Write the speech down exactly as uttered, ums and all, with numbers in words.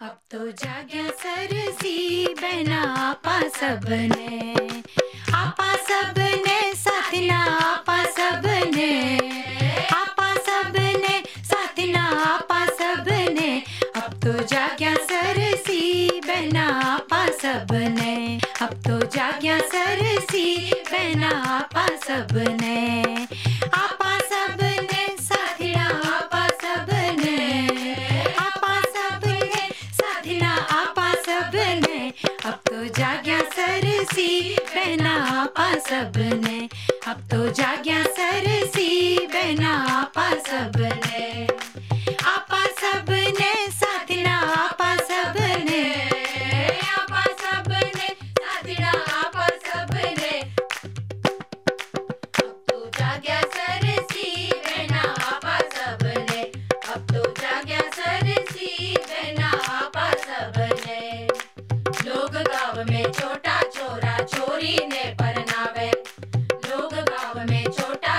अब तो जाग्या सरसी बहना आपा सबने, आपा सबने साथना आपा सबने, आपा सबने साथना आपा सबने। अब तो जाग्या सरसी बहना आपा सबने, अब तो जाग्या सरसी बहना आपा सबने। आपा सबने साथना आपा सबने, आपा सबने साथना आपा सबने। अब तो जाग्या सरसी बहना आपा सबने, अब तो जाग्या सरसी बहना आपा सबने। आपा सबने साथना आपा सबने, आपा सबने साथना आपा सबने। अब तो जाग्या सरसी बहना आपा सबने, अब तो जाग्या सरसी बहना आपा सबने। लोग गाँव में छोटा छोरा छोरी ने परनावे, लोग गाँव में छोटा